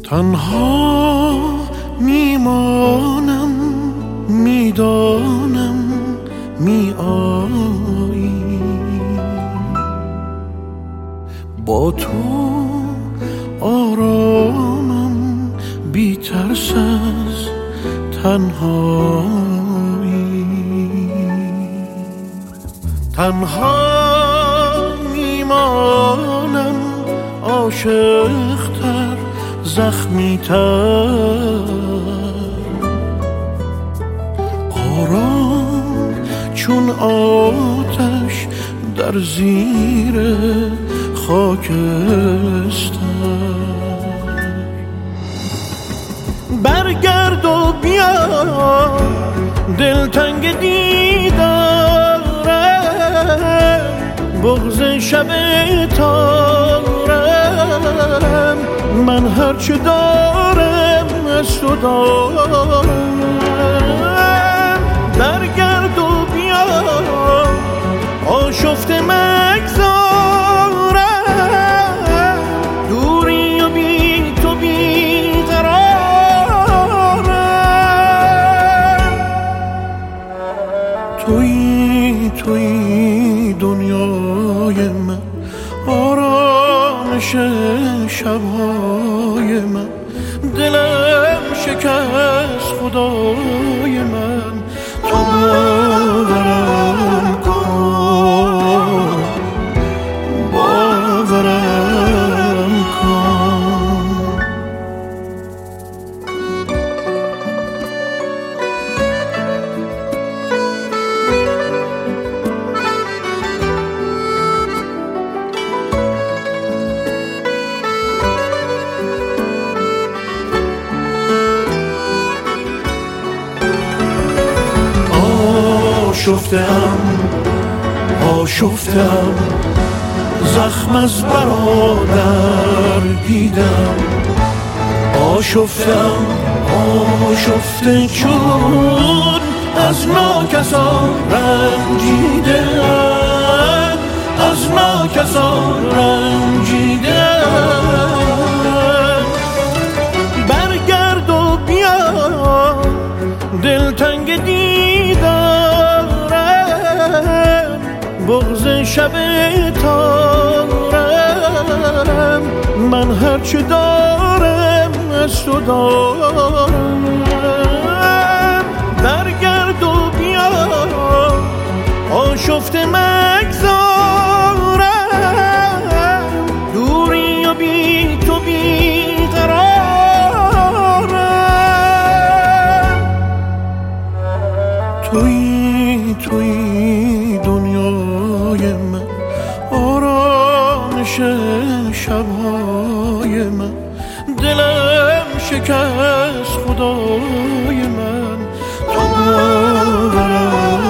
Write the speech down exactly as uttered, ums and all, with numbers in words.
تنها میمانم، میدانم می آیی، با تو آرامم، بی ترس از تنهایی. تنها میمانم، عاشق‌تر، زخمی‌تر، آرام چون آتش در زیر خاکستر. برگرد و بیا، دلتنگ دیدارم، بغض شب تارم، من هرچه دارم از تو دارم. برگرد و بیا، آشفته مگذارم، دوری و بی تو بی قرارم. تویی تویی دنیای من، آرامش شبهای من، دلم شکست خدای من. تو باورم کن، باورم کن. آشفتم آشفتم، زخم از برادر دیدم. آشفتم آشفته چون از ناکسان رنجیدم، از ناکسان رنجیدم. برگرد و بیا، دلتنگ دیدارم، بغض شب تارم، من هرچه دارم از تو دارم. برگرد و بیا، آشفته مگذارم، دوری و بی تو بی قرارم. تویی تویی دنیای من، آرامش شبهای من، دلم شکست خدای من. تو باورم